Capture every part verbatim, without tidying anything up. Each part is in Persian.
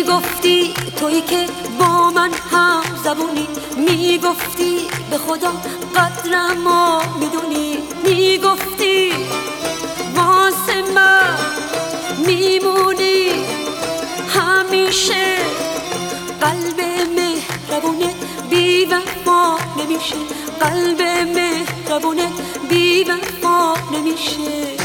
میگفتی تویی که با من هم زبونی، میگفتی به خدا قدرمو میدونی، میگفتی واسه من میمونی همیشه. قلب مهربونت بی وفا نمیشه، قلب مهربونت بی وفا نمیشه.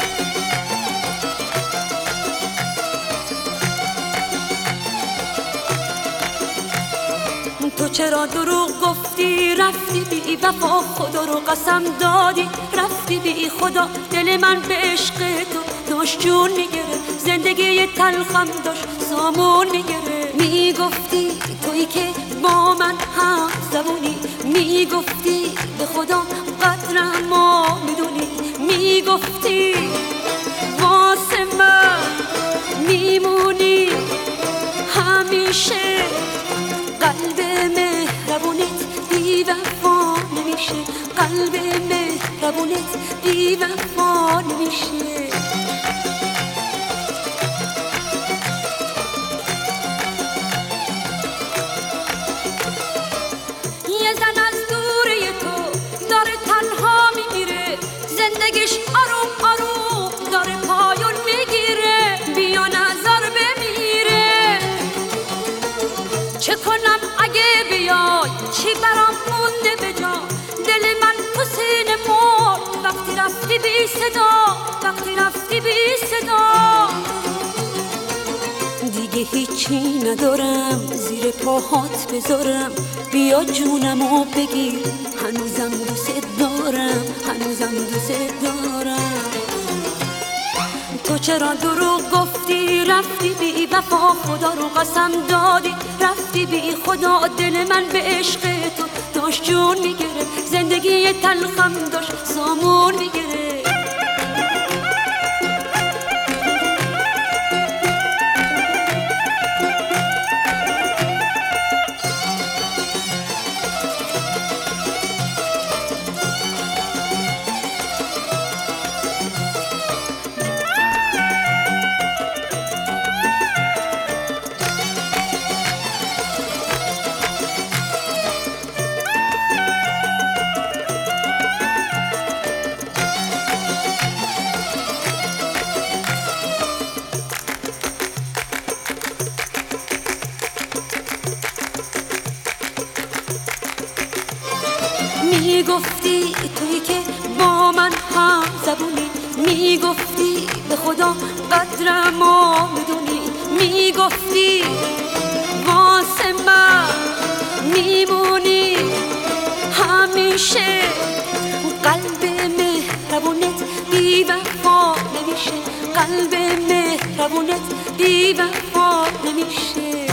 تو چرا دروغ گفتی رفتی بی وفا، خدا رو قسم دادی رفتی بی خدا. دل من به عشق تو داشت جون میگره، زندگی تلخم داشت سامون میگره. میگفتی تویی که با من هم زبونی، میگفتی به خدا قدرمو میدونی، میگفتی واسه من میمونی همیشه. قلب مهربونت بی وفا نمیشه، قلب مهربونت بی وفا نمیشه. یه زن از دوره تو داره تنها میمیره، زندگیش آروم آروم داره پایون میگیره. بیا نظر بمیره، چه کنم اگه بیای، چی برام مونده به جا. دل من تو سینه مرد وقتی رفتی بی صدا، وقتی رفتی بی صدا. دیگه هیچی ندارم زیر پاهات بذارم، بیا جونمو بگیر هنوزم دوست دارم، هنوزم دوست دارم. تو چرا دروغ گفتی رفتی بی وفا، خدا رو قسم دادی رفتی بی خدا. دل من به عشق تو داشت جون میگره، زندگی تلخم داشت سامون میگره. میگفتی تویی که با من هم زبونی، میگفتی به خدا قدرمو میدونی، میگفتی واسه من میمونی همیشه. قلب مهربونت بی وفا نمیشه، قلب مهربونت بی وفا نمیشه.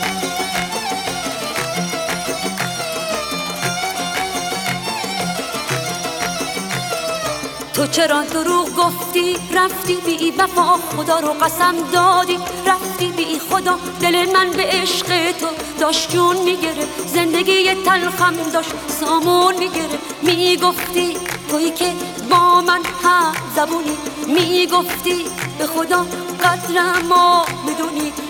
تو چرا دروغ گفتی رفتی بی وفا، خدا رو قسم دادی رفتی بی خدا. دل من به عشق تو داشت جون میگره، زندگی تلخم داشت سامون میگره. میگفتی تویی که با من هم زبونی، میگفتی به خدا قدرمو میدونی،